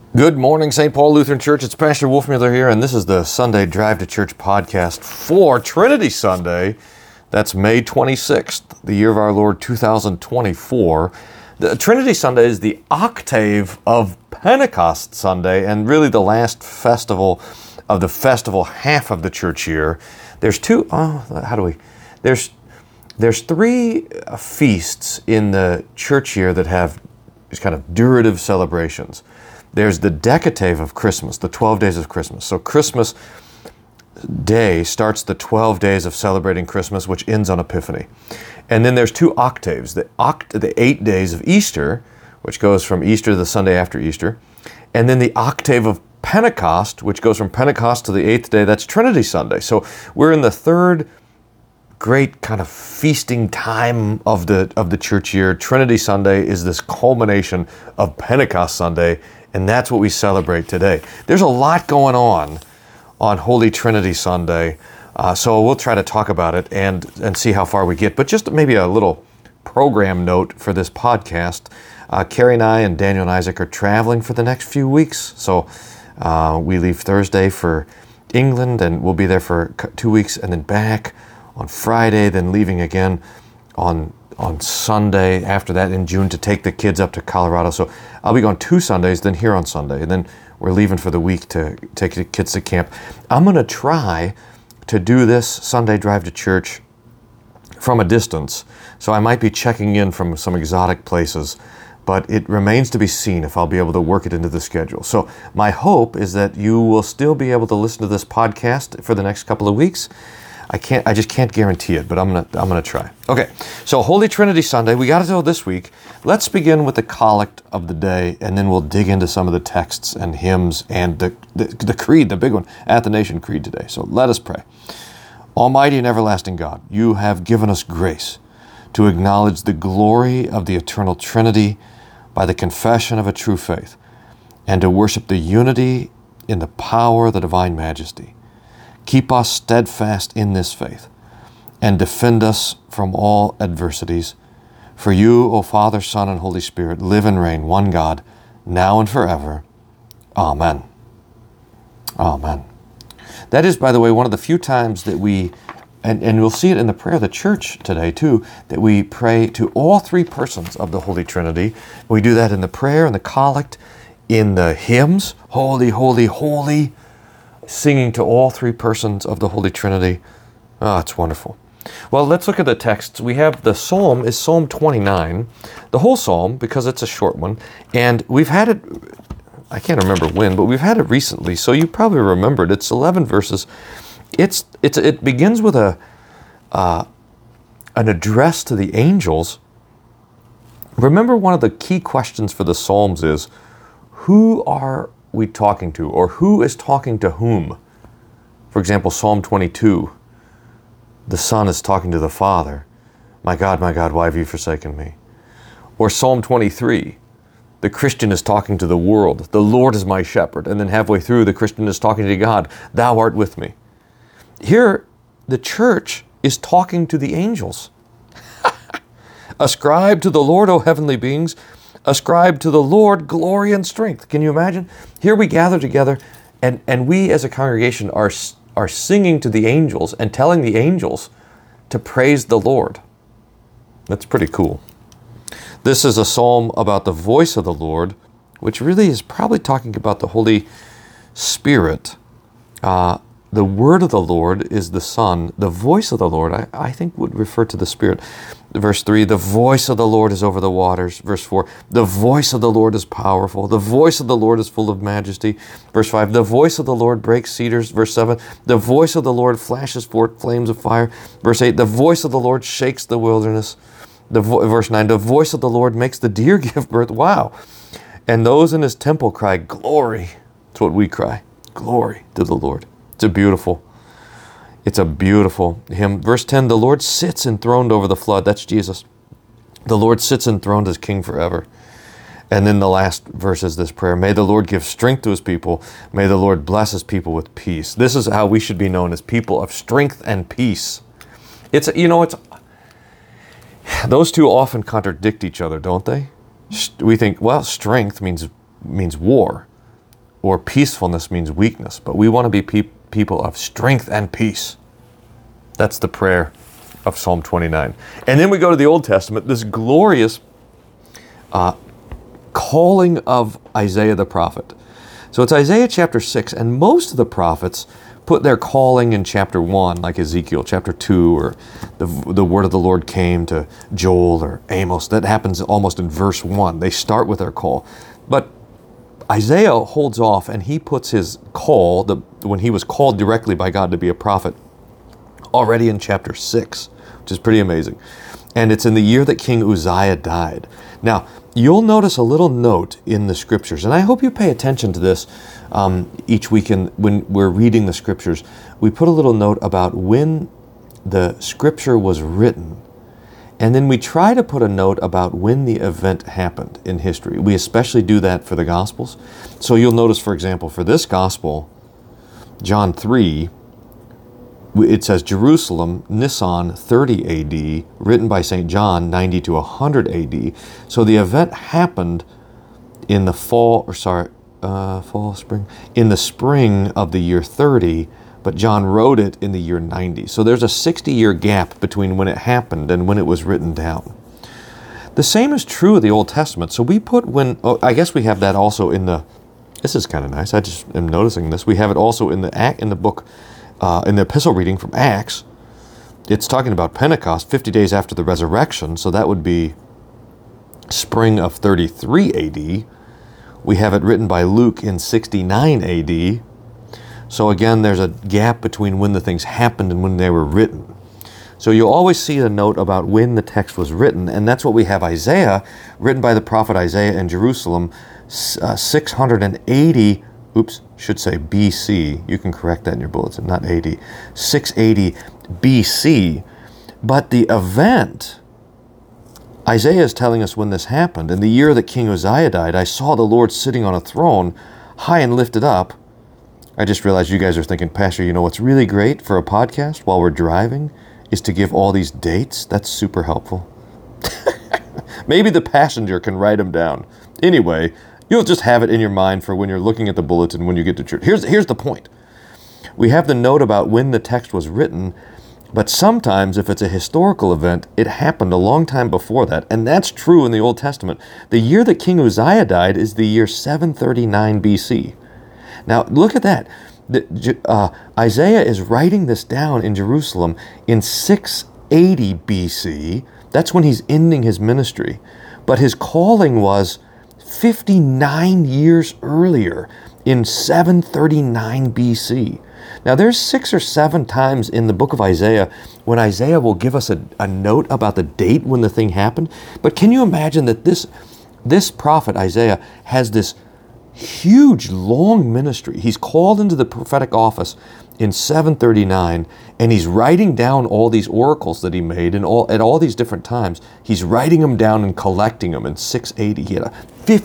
Good morning, St. Paul Lutheran Church. It's Pastor Wolfmueller here, and this is the Sunday Drive to Church podcast for Trinity Sunday. That's May 26th, the year of our Lord 2024. The Trinity Sunday is the octave of Pentecost Sunday, and really the last festival of the festival half of the church year. There's three feasts in the church year that have these kind of durative celebrations. There's the decatave of Christmas, the 12 days of Christmas. So Christmas Day starts the 12 days of celebrating Christmas, which ends on Epiphany. And then there's two octaves, the 8 days of Easter, which goes from Easter to the Sunday after Easter. And then the octave of Pentecost, which goes from Pentecost to the 8th day, that's Trinity Sunday. So we're in the third great kind of feasting time of the church year. Trinity Sunday is this culmination of Pentecost Sunday, and that's what we celebrate today. There's a lot going on Holy Trinity Sunday, so we'll try to talk about it and see how far we get. But just maybe a little program note for this podcast. Carrie and I and Daniel and Isaac are traveling for the next few weeks. So we leave Thursday for England, and we'll be there for 2 weeks and then back on Friday, then leaving again on Sunday after that in June to take the kids up to Colorado. So I'll be gone 2 Sundays, then here on Sunday, and then we're leaving for the week to take the kids to camp. I'm going to try to do this Sunday drive to church from a distance, so I might be checking in from some exotic places, but it remains to be seen if I'll be able to work it into the schedule. So my hope is that you will still be able to listen to this podcast for the next couple of weeks. I just can't guarantee it, but I'm gonna try. Okay, so Holy Trinity Sunday, we got to know this week. Let's begin with the collect of the day, and then we'll dig into some of the texts and hymns and the creed, the big one, Athanasian Creed today. So let us pray. Almighty and everlasting God, you have given us grace to acknowledge the glory of the eternal Trinity by the confession of a true faith, and to worship the unity in the power of the divine majesty. Keep us steadfast in this faith, and defend us from all adversities. For you, O Father, Son, and Holy Spirit, live and reign, one God, now and forever. Amen. Amen. That is, by the way, one of the few times that we, and we'll see it in the prayer of the church today too, that we pray to all three persons of the Holy Trinity. We do that in the prayer, in the collect, in the hymns, Holy, Holy, Holy, singing to all three persons of the Holy Trinity. Oh, it's wonderful. Well, let's look at the texts. We have the psalm is Psalm 29, the whole psalm, because it's a short one. And we've had it, I can't remember when, but we've had it recently, so you probably remembered. It's 11 verses. It begins with an address to the angels. Remember, one of the key questions for the psalms is, who are we talking to, or who is talking to whom? For example, Psalm 22, the Son is talking to the Father. My God, why have you forsaken me? Or Psalm 23, the Christian is talking to the world. The Lord is my shepherd. And then halfway through, the Christian is talking to God. Thou art with me. Here, the church is talking to the angels. Ascribe to the Lord, O heavenly beings. Ascribe to the Lord glory and strength. Can you imagine? Here we gather together, and we as a congregation are singing to the angels and telling the angels to praise the Lord. That's pretty cool. This is a psalm about the voice of the Lord, which really is probably talking about the Holy Spirit. The word of the Lord is the Son. The voice of the Lord, I think, would refer to the Spirit. Verse 3, the voice of the Lord is over the waters. Verse 4, the voice of the Lord is powerful. The voice of the Lord is full of majesty. Verse 5, the voice of the Lord breaks cedars. Verse 7, the voice of the Lord flashes forth flames of fire. Verse 8, the voice of the Lord shakes the wilderness. Verse 9, the voice of the Lord makes the deer give birth. Wow. And those in his temple cry, glory. That's what we cry. Glory to the Lord. It's a beautiful hymn. Verse 10, the Lord sits enthroned over the flood. That's Jesus. The Lord sits enthroned as King forever. And then the last verse is this prayer. May the Lord give strength to his people. May the Lord bless his people with peace. This is how we should be known, as people of strength and peace. Those two often contradict each other, don't they? We think, well, strength means war. or peacefulness means weakness, but we want to be people of strength and peace. That's the prayer of Psalm 29. And then we go to the Old Testament, this glorious calling of Isaiah the prophet. So it's Isaiah chapter 6, and most of the prophets put their calling in chapter 1, like Ezekiel chapter 2, or the word of the Lord came to Joel or Amos. That happens almost in verse 1. They start with their call. But Isaiah holds off, and he puts his call, when he was called directly by God to be a prophet, already in chapter 6, which is pretty amazing. And it's in the year that King Uzziah died. Now, you'll notice a little note in the scriptures, and I hope you pay attention to this each weekend when we're reading the scriptures. We put a little note about when the scripture was written, and then we try to put a note about when the event happened in history. We especially do that for the Gospels. So you'll notice, for example, for this Gospel, John 3, it says Jerusalem, Nisan 30 AD, written by St. John 90 to 100 AD. So the event happened in the in the spring of the year 30, but John wrote it in the year 90. So there's a 60-year gap between when it happened and when it was written down. The same is true of the Old Testament. So we put I guess we have that also in the, this is kind of nice, I just am noticing this. We have it also in the book, in the epistle reading from Acts. It's talking about Pentecost, 50 days after the resurrection, so that would be spring of 33 AD. We have it written by Luke in 69 AD. So again, there's a gap between when the things happened and when they were written. So you'll always see a note about when the text was written, and that's what we have Isaiah, written by the prophet Isaiah in Jerusalem, 680, should say BC. You can correct that in your bulletin, not 80. 680 BC. But the event, Isaiah is telling us when this happened. In the year that King Uzziah died, I saw the Lord sitting on a throne, high and lifted up. I just realized you guys are thinking, Pastor, you know what's really great for a podcast while we're driving is to give all these dates. That's super helpful. Maybe the passenger can write them down. Anyway, you'll just have it in your mind for when you're looking at the bulletin when you get to church. Here's the point. We have the note about when the text was written, but sometimes if it's a historical event, it happened a long time before that, and that's true in the Old Testament. The year that King Uzziah died is the year 739 BC. Now, look at that. Isaiah is writing this down in Jerusalem in 680 BC. That's when he's ending his ministry. But his calling was 59 years earlier in 739 BC. Now, there's 6 or 7 times in the book of Isaiah when Isaiah will give us a note about the date when the thing happened. But can you imagine that this prophet, Isaiah, has this huge, long ministry. He's called into the prophetic office in 739, and he's writing down all these oracles that he made at all these different times. He's writing them down and collecting them in 680. He had a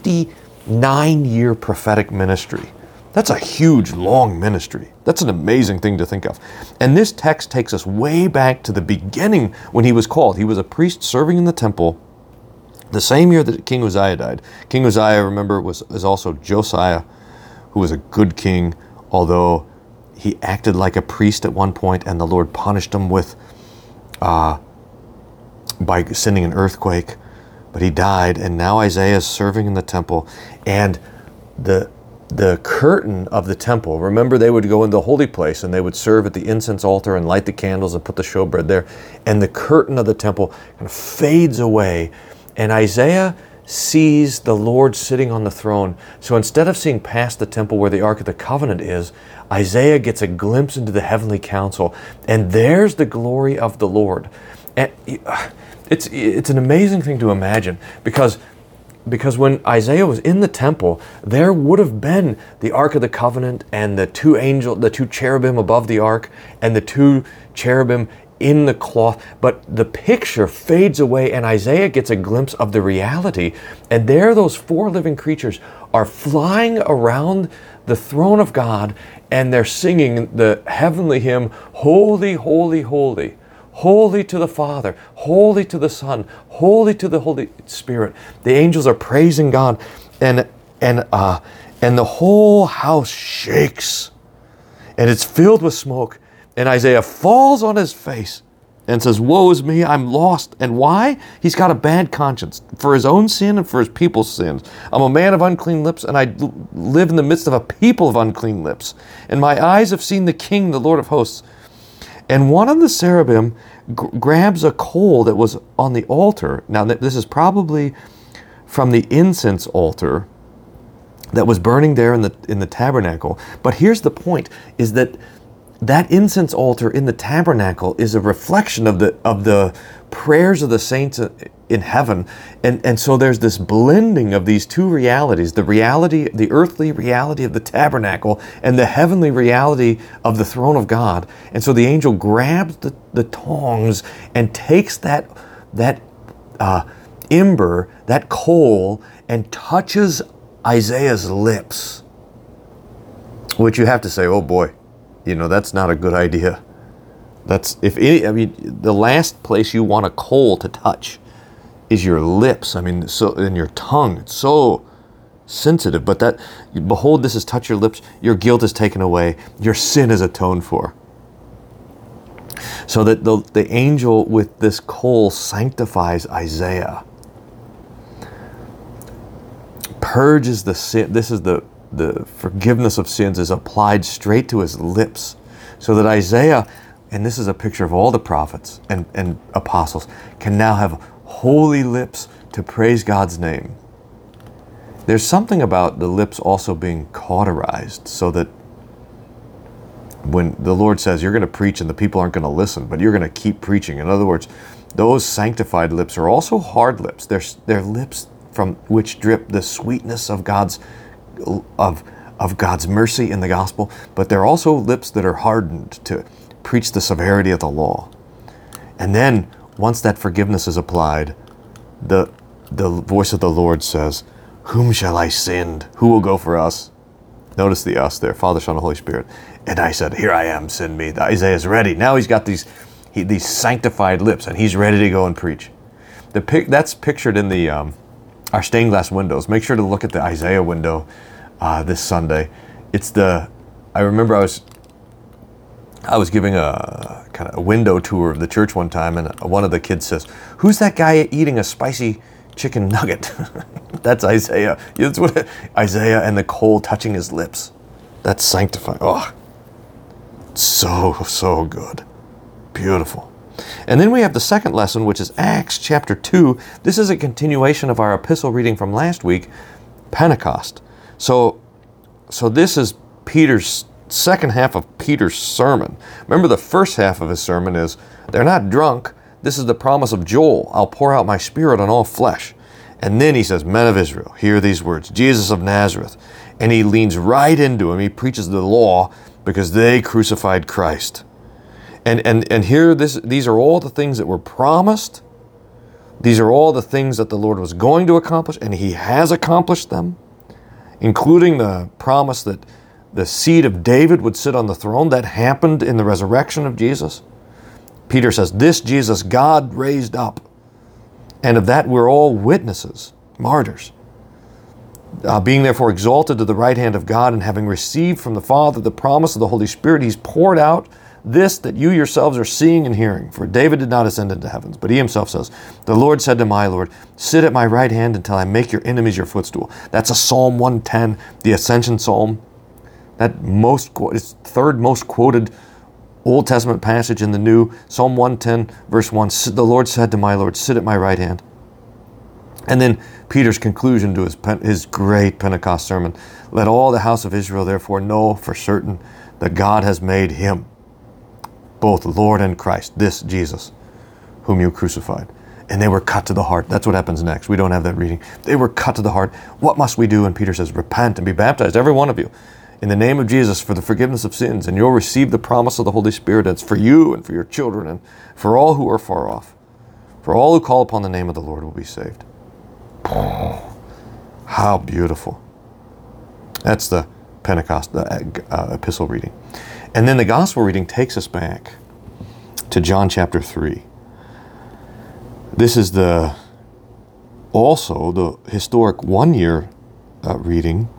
59-year prophetic ministry. That's a huge, long ministry. That's an amazing thing to think of. And this text takes us way back to the beginning when he was called. He was a priest serving in the temple the same year that King Uzziah died. King Uzziah, remember, is also Josiah, who was a good king, although he acted like a priest at one point, and the Lord punished him by sending an earthquake. But he died, and now Isaiah is serving in the temple, and the curtain of the temple, remember, they would go into the holy place and they would serve at the incense altar and light the candles and put the showbread there, and the curtain of the temple kind of fades away. And Isaiah sees the Lord sitting on the throne. So instead of seeing past the temple where the Ark of the Covenant is, Isaiah gets a glimpse into the heavenly council. And there's the glory of the Lord. And it's an amazing thing to imagine because when Isaiah was in the temple, there would have been the Ark of the Covenant and the two cherubim above the Ark and the 2 cherubim in the cloth, but the picture fades away and Isaiah gets a glimpse of the reality. And there those 4 living creatures are flying around the throne of God, and they're singing the heavenly hymn, Holy, Holy, Holy, Holy to the Father, Holy to the Son, Holy to the Holy Spirit. The angels are praising God, and And the whole house shakes, and it's filled with smoke. And Isaiah falls on his face and says, "Woe is me, I'm lost." And why? He's got a bad conscience for his own sin and for his people's sins. I'm a man of unclean lips, and I live in the midst of a people of unclean lips. And my eyes have seen the King, the Lord of hosts. And one of the cherubim grabs a coal that was on the altar. Now, this is probably from the incense altar that was burning there in the tabernacle. But here's the point, is that incense altar in the tabernacle is a reflection of the prayers of the saints in heaven. And so there's this blending of these two realities, the earthly reality of the tabernacle and the heavenly reality of the throne of God. And so the angel grabs the tongs and takes that ember, that coal, and touches Isaiah's lips, which you have to say, oh boy, that's not a good idea. The last place you want a coal to touch is your lips. And your tongue. It's so sensitive. But behold, this is touch your lips. Your guilt is taken away. Your sin is atoned for. So that the angel with this coal sanctifies Isaiah, purges the sin. This is the forgiveness of sins is applied straight to his lips, so that Isaiah, and this is a picture of all the prophets and apostles, can now have holy lips to praise God's name. There's something about the lips also being cauterized, so that when the Lord says you're going to preach and the people aren't going to listen, but you're going to keep preaching. In other words, those sanctified lips are also hard lips. They're lips from which drip the sweetness of God's mercy in the gospel, but they're also lips that are hardened to preach the severity of the law. And then once that forgiveness is applied, the voice of the Lord says, "Whom shall I send? Who will go for us?" Notice the us there, Father, Son, and Holy Spirit. And I said, "Here I am, send me." Isaiah's ready. Now he's got these sanctified lips, and he's ready to go and preach. That's pictured in our stained glass windows. Make sure to look at the Isaiah window this Sunday. I remember I was giving a kind of a window tour of the church one time, and one of the kids says, "Who's that guy eating a spicy chicken nugget?" That's Isaiah. That's what Isaiah, and the coal touching his lips. That's sanctified. Oh, so good. Beautiful. And then we have the second lesson, which is Acts chapter 2. This is a continuation of our epistle reading from last week, Pentecost. So this is Peter's second half of Peter's sermon. Remember, the first half of his sermon is, they're not drunk. This is the promise of Joel. I'll pour out my spirit on all flesh. And then he says, "Men of Israel, hear these words, Jesus of Nazareth." And he leans right into him. He preaches the law because they crucified Christ. And here, these are all the things that were promised. These are all the things that the Lord was going to accomplish, and he has accomplished them, including the promise that the seed of David would sit on the throne. That happened in the resurrection of Jesus. Peter says, this Jesus God raised up. And of that we're all witnesses, martyrs. Being therefore exalted to the right hand of God, and having received from the Father the promise of the Holy Spirit, he's poured out this that you yourselves are seeing and hearing. For David did not ascend into heavens, but he himself says, "The Lord said to my Lord, sit at my right hand until I make your enemies your footstool." That's a Psalm 110, the Ascension Psalm. It's third most quoted Old Testament passage in the New. Psalm 110, verse 1, "The Lord said to my Lord, sit at my right hand." And then Peter's conclusion to his great Pentecost sermon, "Let all the house of Israel therefore know for certain that God has made him both Lord and Christ, this Jesus, whom you crucified." And they were cut to the heart. That's what happens next. We don't have that reading. They were cut to the heart. What must we do? And Peter says, repent and be baptized, every one of you, in the name of Jesus for the forgiveness of sins, and you'll receive the promise of the Holy Spirit. It's for you and for your children and for all who are far off. For all who call upon the name of the Lord will be saved. Oh, how beautiful. That's the Pentecost, the epistle reading. And then the gospel reading takes us back to John chapter 3. This is also the historic one-year reading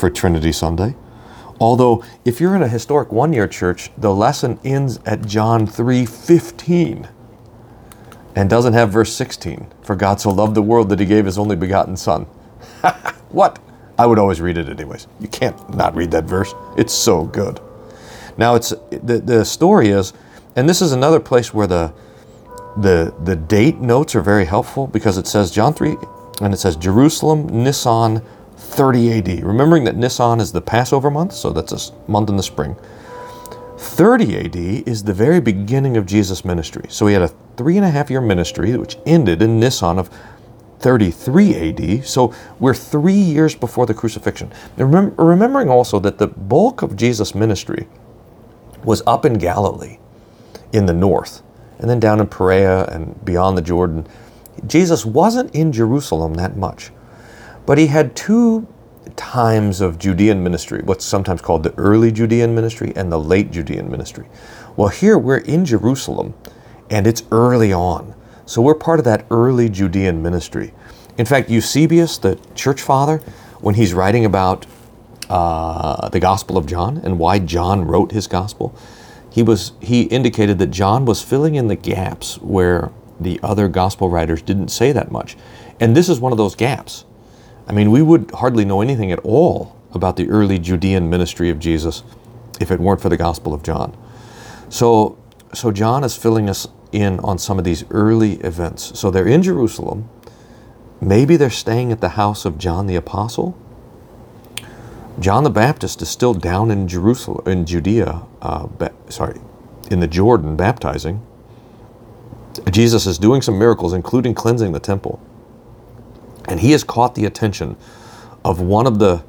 for Trinity Sunday. Although, if you're in a historic one-year church, the lesson ends at John 3:15 and doesn't have verse 16. For God so loved the world that he gave his only begotten Son. What? I would always read it anyways. You can't not read that verse. It's so good. Now, the story is, and this is another place where the date notes are very helpful, because it says John 3, and it says Jerusalem, Nisan, 30 AD. Remembering that Nisan is the Passover month, so that's a month in the spring. 30 AD is the very beginning of Jesus' ministry. So he had a 3.5-year ministry, which ended in Nisan of 33 AD. So we're 3 years before the crucifixion. Remembering also that the bulk of Jesus' ministry was up in Galilee, in the north, and then down in Perea and beyond the Jordan. Jesus wasn't in Jerusalem that much, but he had 2 times of Judean ministry, what's sometimes called the early Judean ministry and the late Judean ministry. Well, here we're in Jerusalem, and it's early on. So we're part of that early Judean ministry. In fact, Eusebius, the church father, when he's writing about the Gospel of John and why John wrote his gospel, he indicated that John was filling in the gaps where the other gospel writers didn't say that much. And this is one of those gaps. I mean, we would hardly know anything at all about the early Judean ministry of Jesus if it weren't for the Gospel of John. So John is filling us in on some of these early events. So they're in Jerusalem. Maybe they're staying at the house of John the Apostle. John the Baptist is still down in Jerusalem, in Judea, in the Jordan, baptizing. Jesus is doing some miracles, including cleansing the temple. And he has caught the attention of one of the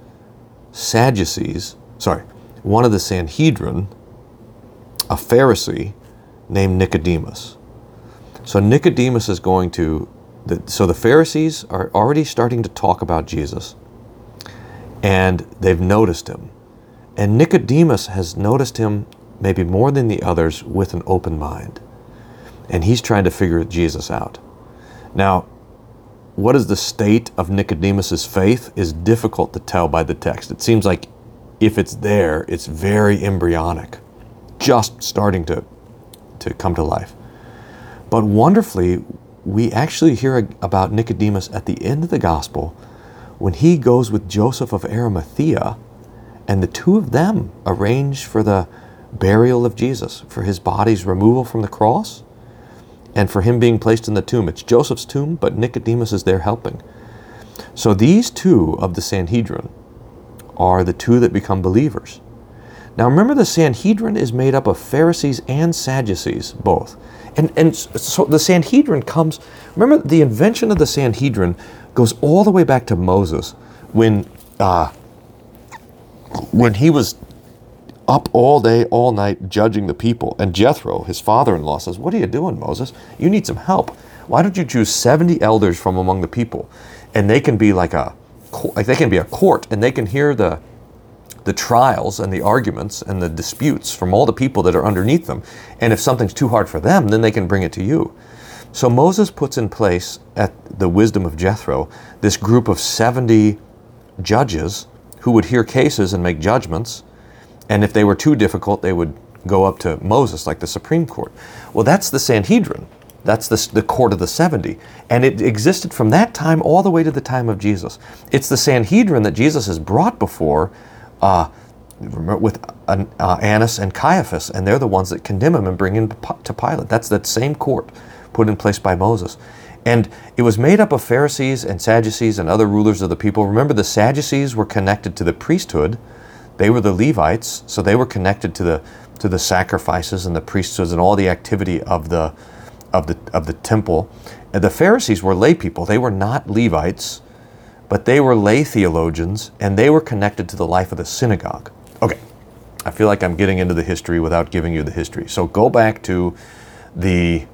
Sanhedrin, a Pharisee named Nicodemus. So Nicodemus is going to, so the Pharisees are already starting to talk about Jesus, and they've noticed him. And Nicodemus has noticed him maybe more than the others with an open mind. And he's trying to figure Jesus out. Now, what is the state of Nicodemus's faith is difficult to tell by the text. It seems like if it's there, it's very embryonic, just starting to come to life. But wonderfully, we actually hear about Nicodemus at the end of the gospel when he goes with Joseph of Arimathea, and the 2 of them arrange for the burial of Jesus, for his body's removal from the cross, and for him being placed in the tomb. It's Joseph's tomb, but Nicodemus is there helping. So these 2 of the Sanhedrin are the 2 that become believers. Now remember, the Sanhedrin is made up of Pharisees and Sadducees, both. And so the Sanhedrin comes, remember the invention of the Sanhedrin goes all the way back to Moses, when he was up all day, all night, judging the people. And Jethro, his father-in-law, says, "What are you doing, Moses? You need some help. Why don't you choose 70 elders from among the people? And they can be they can be a court, and they can hear the trials and the arguments and the disputes from all the people that are underneath them. And if something's too hard for them, then they can bring it to you." So Moses puts in place, at the wisdom of Jethro, this group of 70 judges who would hear cases and make judgments. And if they were too difficult, they would go up to Moses, like the Supreme Court. Well, that's the Sanhedrin. That's the court of the 70. And it existed from that time all the way to the time of Jesus. It's the Sanhedrin that Jesus is brought before with Annas and Caiaphas, and they're the ones that condemn him and bring him to Pilate. That's that same court put in place by Moses. And it was made up of Pharisees and Sadducees and other rulers of the people. Remember, the Sadducees were connected to the priesthood. They were the Levites, so they were connected to the sacrifices and the priesthoods and all the activity of the temple. And the Pharisees were lay people. They were not Levites, but they were lay theologians, and they were connected to the life of the synagogue. Okay, I feel like I'm getting into the history without giving you the history. So go back to the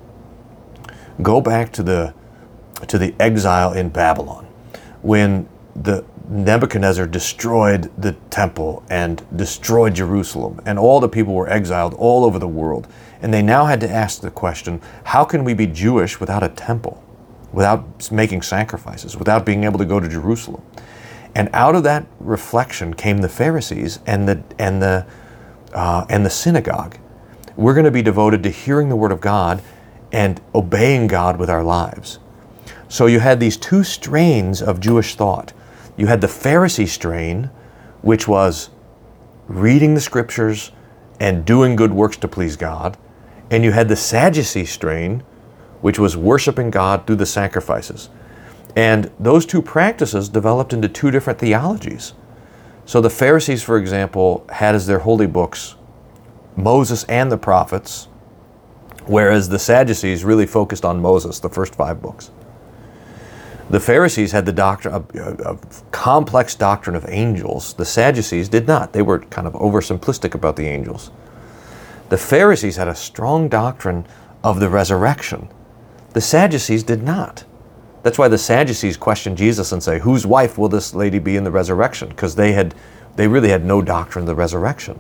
exile in Babylon, when the Nebuchadnezzar destroyed the temple and destroyed Jerusalem, and all the people were exiled all over the world. And they now had to ask the question, how can we be Jewish without a temple, without making sacrifices, without being able to go to Jerusalem? And out of that reflection came the Pharisees and the synagogue. We're going to be devoted to hearing the Word of God and obeying God with our lives. So you had these two strains of Jewish thought. You had the Pharisee strain, which was reading the Scriptures and doing good works to please God. And you had the Sadducee strain, which was worshiping God through the sacrifices. And those two practices developed into two different theologies. So the Pharisees, for example, had as their holy books Moses and the prophets, whereas the Sadducees really focused on Moses, the first 5 books. The Pharisees had the doctrine, a complex doctrine of angels. The Sadducees did not. They were kind of oversimplistic about the angels. The Pharisees had a strong doctrine of the resurrection. The Sadducees did not. That's why the Sadducees questioned Jesus and say, whose wife will this lady be in the resurrection? Because they really had no doctrine of the resurrection.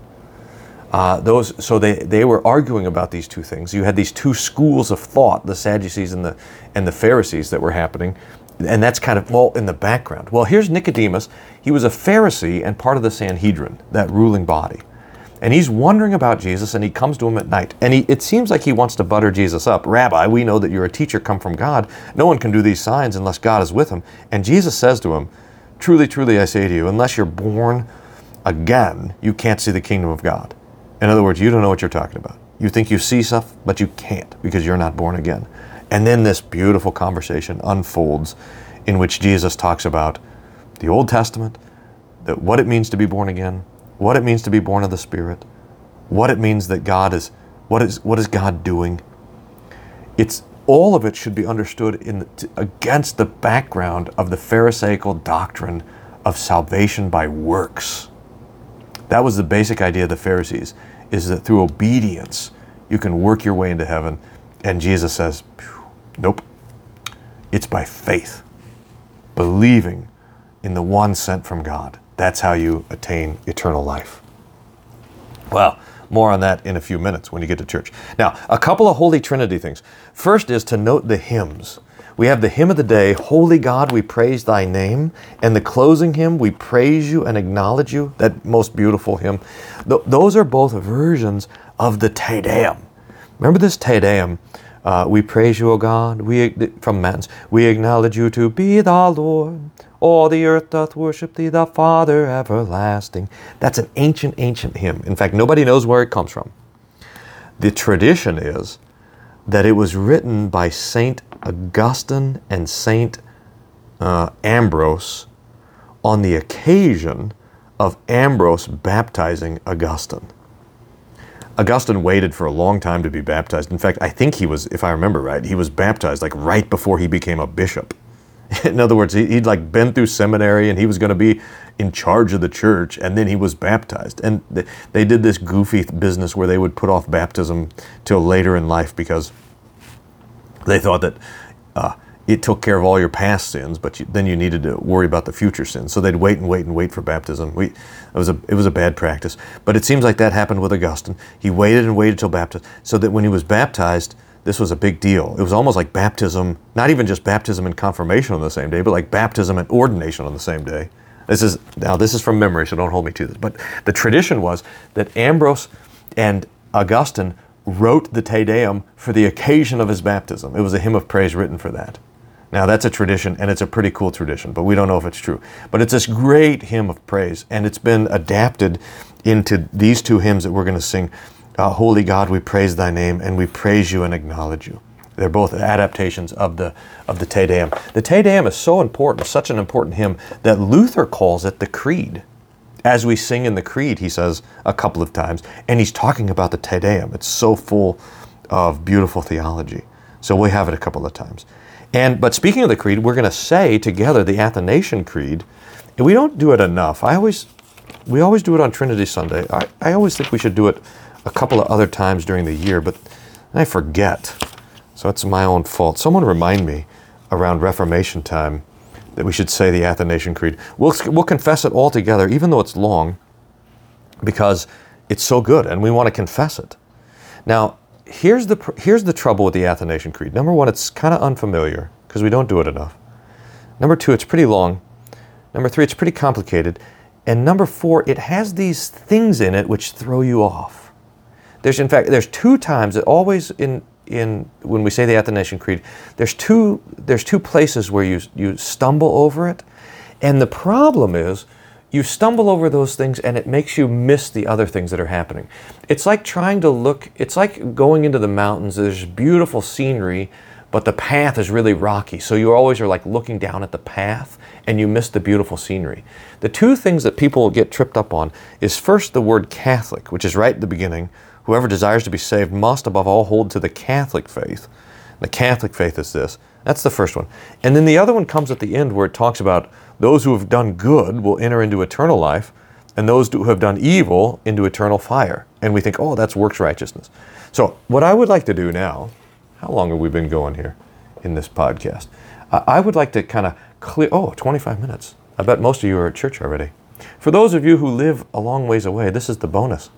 So they were arguing about these two things. You had these two schools of thought, the Sadducees and the Pharisees, that were happening. And that's kind of, in the background. Well, here's Nicodemus. He was a Pharisee and part of the Sanhedrin, that ruling body. And he's wondering about Jesus, and he comes to him at night. And it seems like he wants to butter Jesus up. Rabbi, we know that you're a teacher come from God. No one can do these signs unless God is with him. And Jesus says to him, truly, truly, I say to you, unless you're born again, you can't see the kingdom of God. In other words, you don't know what you're talking about. You think you see stuff, but you can't because you're not born again. And then this beautiful conversation unfolds in which Jesus talks about the Old Testament, what it means to be born again, what it means to be born of the Spirit, what it means that God is, what is God doing. All of it should be understood against the background of the Pharisaical doctrine of salvation by works. That was the basic idea of the Pharisees, is that through obedience you can work your way into heaven. And Jesus says, nope, it's by faith, believing in the one sent from God. That's how you attain eternal life. Well, more on that in a few minutes when you get to church. Now, a couple of Holy Trinity things. First is to note the hymns. We have the hymn of the day, Holy God, we praise thy name. And the closing hymn, we praise you and acknowledge you. That most beautiful hymn. Those are both versions of the Te Deum. Remember this Te Deum? We praise you, O God, from mountains. We acknowledge you to be the Lord. All the earth doth worship thee, the Father everlasting. That's an ancient, ancient hymn. In fact, nobody knows where it comes from. The tradition is that it was written by Saint Augustine and Saint Ambrose on the occasion of Ambrose baptizing Augustine. Augustine waited for a long time to be baptized. In fact, I think he was, if I remember right, he was baptized like right before he became a bishop. In other words, he'd like been through seminary and he was going to be in charge of the church, and then he was baptized. And they did this goofy business where they would put off baptism till later in life because they thought that it took care of all your past sins, but then you needed to worry about the future sins. So they'd wait and wait and wait for baptism. It was a bad practice. But it seems like that happened with Augustine. He waited and waited till baptism, so that when he was baptized, this was a big deal. It was almost like baptism, not even just baptism and confirmation on the same day, but like baptism and ordination on the same day. This is from memory, so don't hold me to this. But the tradition was that Ambrose and Augustine wrote the Te Deum for the occasion of his baptism. It was a hymn of praise written for that. Now that's a tradition, and it's a pretty cool tradition, but we don't know if it's true. But it's this great hymn of praise, and it's been adapted into these two hymns that we're going to sing. Holy God, we praise thy name, and we praise you and acknowledge you. They're both adaptations of the Te Deum. The Te Deum is so important, such an important hymn, that Luther calls it the Creed. As we sing in the Creed, he says a couple of times, and he's talking about the Te Deum. It's so full of beautiful theology. So we have it a couple of times. But speaking of the Creed, we're going to say together the Athanasian Creed, and we don't do it enough. We always do it on Trinity Sunday. I always think we should do it a couple of other times during the year, but I forget. So it's my own fault. Someone remind me around Reformation time that we should say the Athanasian Creed. We'll confess it all together, even though it's long, because it's so good, and we want to confess it. Now, here's the trouble with the Athanasian Creed. Number one, it's kind of unfamiliar, because we don't do it enough. Number two, it's pretty long. Number 3, it's pretty complicated. And number 4, it has these things in it which throw you off. There's 2 times that always in when we say the Athanasian Creed, there's two places where you stumble over it. And the problem is, you stumble over those things and it makes you miss the other things that are happening. It's like it's like going into the mountains. There's beautiful scenery, but the path is really rocky. So you always are like looking down at the path and you miss the beautiful scenery. The 2 things that people get tripped up on is first the word Catholic, which is right at the beginning. Whoever desires to be saved must above all hold to the Catholic faith. The Catholic faith is this. That's the first one. And then the other one comes at the end where it talks about those who have done good will enter into eternal life, and those who have done evil into eternal fire. And we think, oh, that's works righteousness. So what I would like to do now, how long have we been going here in this podcast? I would like to kind of clear, 25 minutes. I bet most of you are at church already. For those of you who live a long ways away, this is the bonus.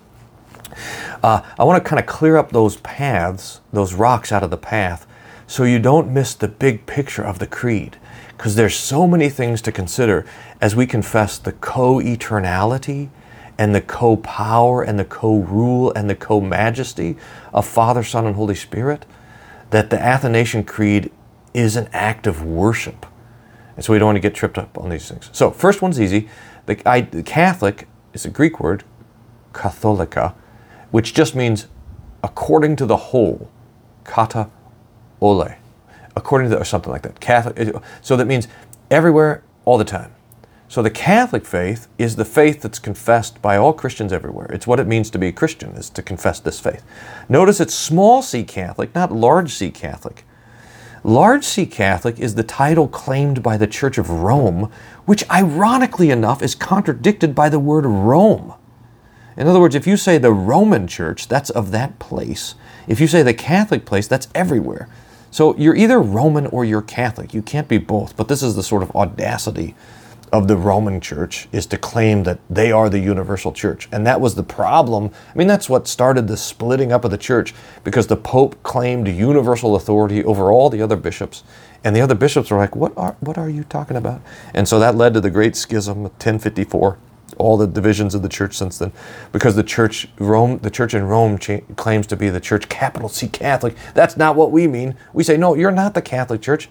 I want to kind of clear up those paths, those rocks out of the path, so you don't miss the big picture of the creed. Because there's so many things to consider as we confess the co-eternality and the co-power and the co-rule and the co-majesty of Father, Son, and Holy Spirit, that the Athanasian Creed is an act of worship. And so we don't want to get tripped up on these things. So first one's easy. The Catholic is a Greek word, katholika, which just means according to the whole, kata ole. According to or something like that. Catholic. So that means everywhere, all the time. So the Catholic faith is the faith that's confessed by all Christians everywhere. It's what it means to be a Christian, is to confess this faith. Notice it's small c Catholic, not large c Catholic. Large c Catholic is the title claimed by the Church of Rome, which ironically enough is contradicted by the word Rome. In other words, if you say the Roman Church, that's of that place. If you say the Catholic place, that's everywhere. So you're either Roman or you're Catholic. You can't be both. But this is the sort of audacity of the Roman Church, is to claim that they are the universal church. And that was the problem. I mean, that's what started the splitting up of the church, because the Pope claimed universal authority over all the other bishops. And the other bishops were like, what are you talking about? And so that led to the Great Schism of 1054. All the divisions of the church since then, because the church in Rome claims to be the church capital C Catholic. That's not what we mean. We say, no, you're not the Catholic Church,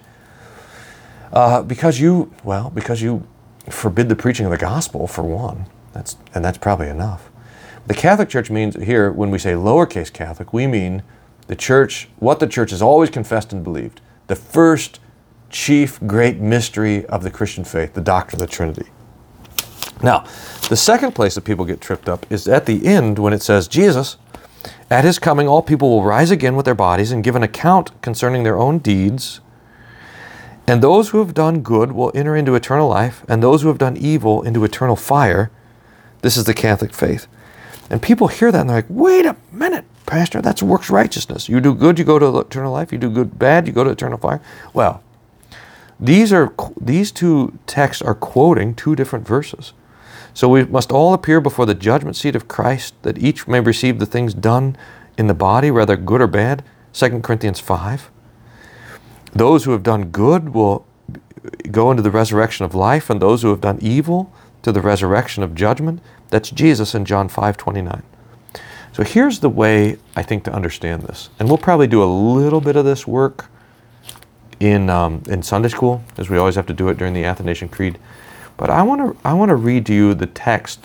because you forbid the preaching of the gospel, for one. That's probably enough. The Catholic Church means here, when we say lowercase Catholic, we mean the church, what the church has always confessed and believed, the first chief great mystery of the Christian faith, the doctrine of the Trinity. Now, the second place that people get tripped up is at the end when it says, Jesus, at his coming, all people will rise again with their bodies and give an account concerning their own deeds. And those who have done good will enter into eternal life, and those who have done evil into eternal fire. This is the Catholic faith. And people hear that and they're like, wait a minute, Pastor, that's works righteousness. You do good, you go to eternal life. You do good, bad, you go to eternal fire. Well, these 2 texts are quoting 2 different verses. So we must all appear before the judgment seat of Christ, that each may receive the things done in the body, whether good or bad. 2 Corinthians 5. Those who have done good will go into the resurrection of life, and those who have done evil to the resurrection of judgment. That's Jesus in John 5:29. So here's the way I think to understand this. And we'll probably do a little bit of this work in Sunday school, as we always have to do it during the Athanasian Creed. But I want to read to you the text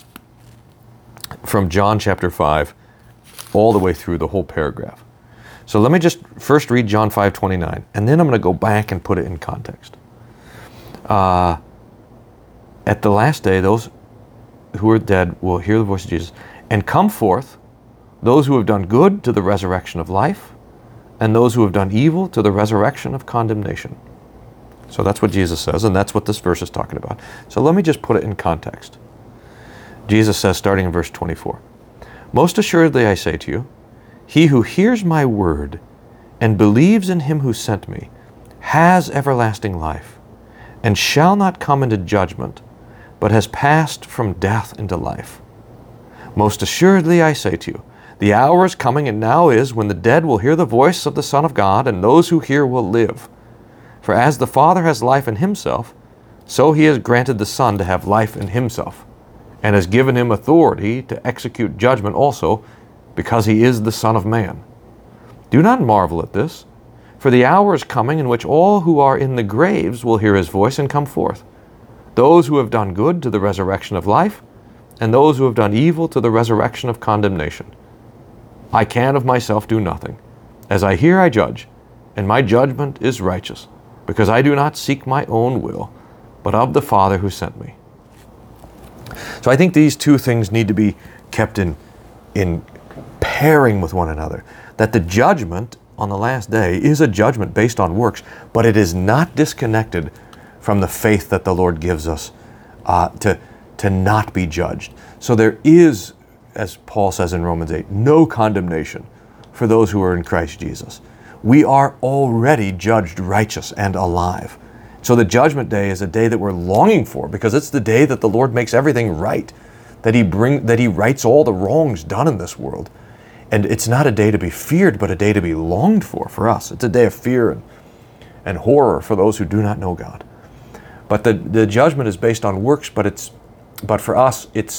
from John chapter 5 all the way through the whole paragraph. So let me just first read John 5:29, and then I'm going to go back and put it in context. At the last day, those who are dead will hear the voice of Jesus, and come forth, those who have done good to the resurrection of life, and those who have done evil to the resurrection of condemnation. So that's what Jesus says, and that's what this verse is talking about. So let me just put it in context. Jesus says, starting in verse 24, most assuredly I say to you, he who hears my word and believes in him who sent me has everlasting life, and shall not come into judgment, but has passed from death into life. Most assuredly I say to you, the hour is coming, and now is, when the dead will hear the voice of the Son of God, and those who hear will live. For as the Father has life in himself, so he has granted the Son to have life in himself, and has given him authority to execute judgment also, because he is the Son of Man. Do not marvel at this, for the hour is coming in which all who are in the graves will hear his voice and come forth. Those who have done good to the resurrection of life, and those who have done evil to the resurrection of condemnation. I can of myself do nothing. As I hear, I judge, and my judgment is righteous, because I do not seek my own will, but of the Father who sent me. So I think these two things need to be kept in pairing with one another. That the judgment on the last day is a judgment based on works, but it is not disconnected from the faith that the Lord gives us to not be judged. So there is, as Paul says in Romans 8, no condemnation for those who are in Christ Jesus. We are already judged righteous and alive. So the judgment day is a day that we're longing for, because it's the day that the Lord makes everything right, that he rights all the wrongs done in this world. And it's not a day to be feared, but a day to be longed for us. It's a day of fear and horror for those who do not know God. But the judgment is based on works, but for us it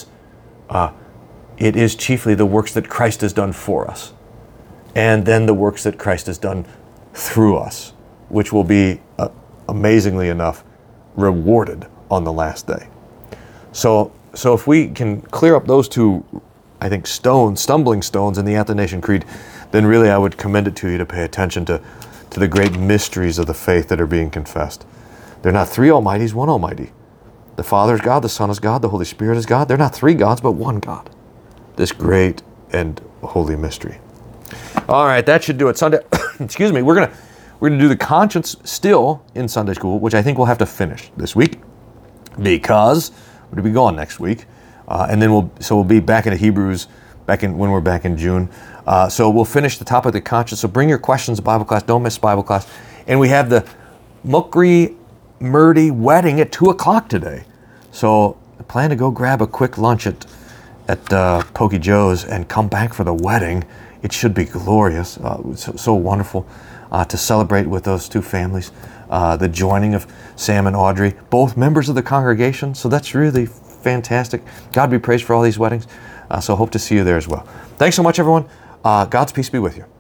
is chiefly the works that Christ has done for us, and then the works that Christ has done through us, which will be amazingly enough rewarded on the last day. So if we can clear up those two, I think, stumbling stones in the Athanasian Creed, then really I would commend it to you to pay attention to the great mysteries of the faith that are being confessed. They're not three Almighties, one Almighty. The Father is God, the Son is God, the Holy Spirit is God. They're not three gods, but one God. This great and holy mystery. All right, that should do it. Sunday, excuse me, we're gonna do the conscience still in Sunday school, which I think we'll have to finish this week, because we'll be gone next week, and then we'll be back into Hebrews when we're back in June. So we'll finish the topic of the conscience. So bring your questions to Bible class. Don't miss Bible class. And we have the Mukri Murdy wedding at 2 o'clock today. So I plan to go grab a quick lunch at Pokey Joe's and come back for the wedding. It should be glorious. So wonderful to celebrate with those two families. The joining of Sam and Audrey, both members of the congregation. So that's really fantastic. God be praised for all these weddings. So hope to see you there as well. Thanks so much, everyone. God's peace be with you.